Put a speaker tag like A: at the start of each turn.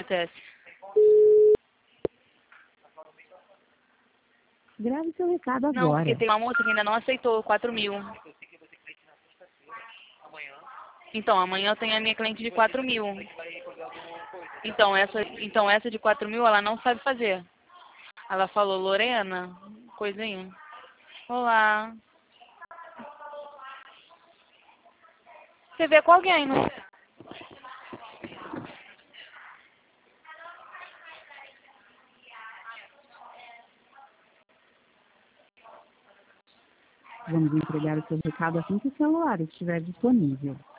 A: acontece.
B: Grave seu recado
A: Não,
B: agora.
A: porque tem uma moça que ainda não aceitou 4.000. Então, amanhã eu tenho a minha cliente de 4.000. Então essa de 4.000 ela não sabe fazer. Ela falou, Lorena, coisinha. Olá. Você vê com alguém, não?
B: Vamos entregar o seu recado assim que o celular estiver disponível.